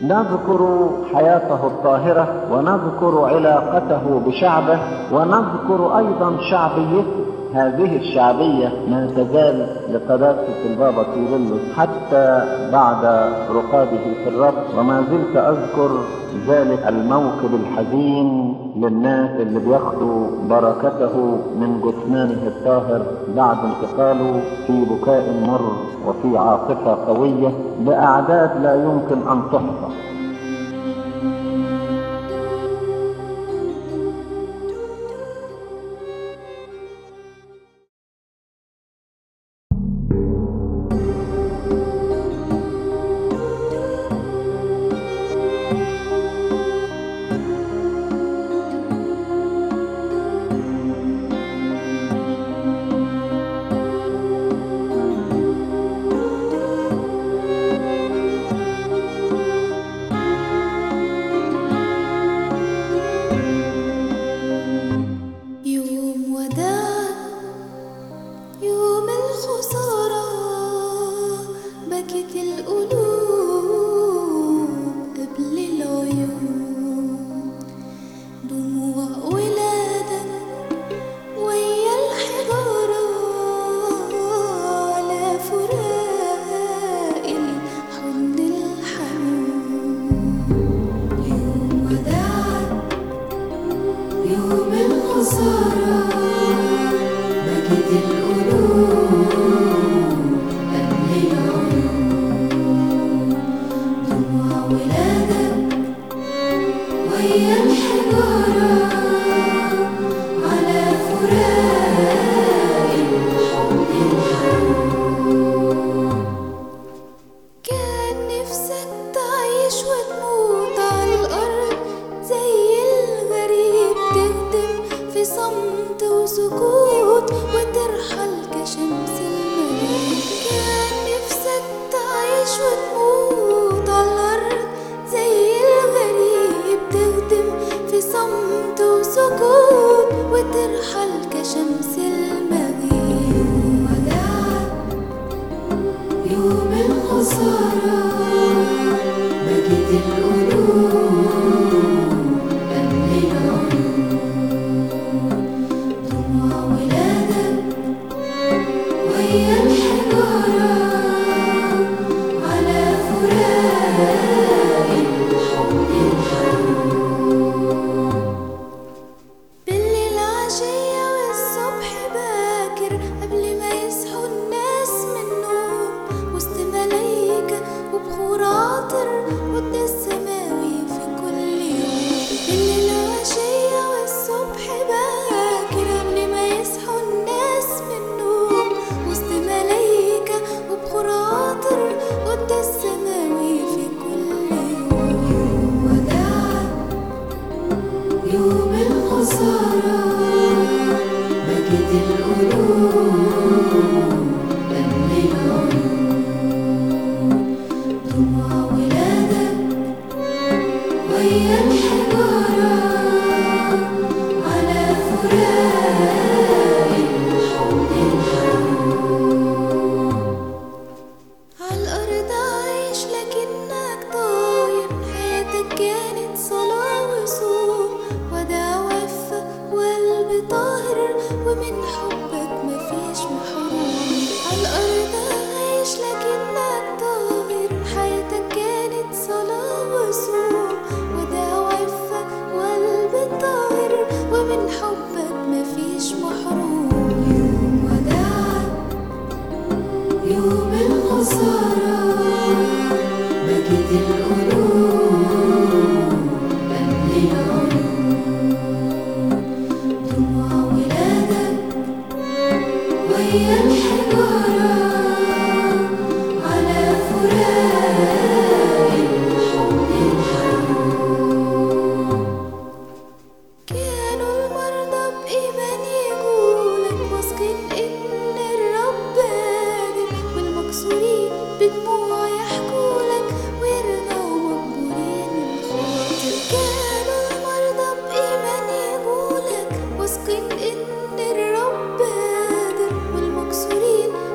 نذكر حياته الطاهرة، ونذكر علاقته بشعبه، ونذكر أيضا شعبيته. هذه الشعبية ما تزال لقداسة البابا كيرلس حتى بعد رقاده في الرب. وما زلت أذكر ذلك الموكب الحزين للناس اللي بياخدوا بركته من جثمانه الطاهر بعد انتقاله، في بكاء مر وفي عاطفة قوية بأعداد لا يمكن أن تحصى.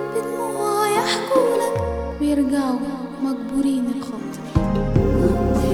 يرجعوا مجبورين الخاطر.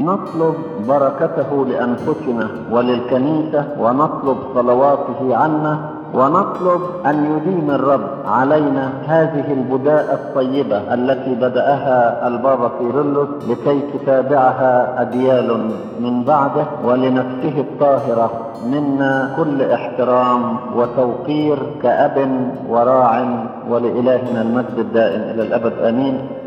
نطلب بركته لأنفسنا وللكنيسة، ونطلب صلواته عنا، ونطلب أن يديم الرب علينا هذه البداءة الطيبة التي بدأها البابا كيرلس لكي تتابعها أجيال من بعده، ولنفسه الطاهرة منا كل احترام وتوقير كأب وراع، ولإلهنا المجد الدائم إلى الأبد آمين.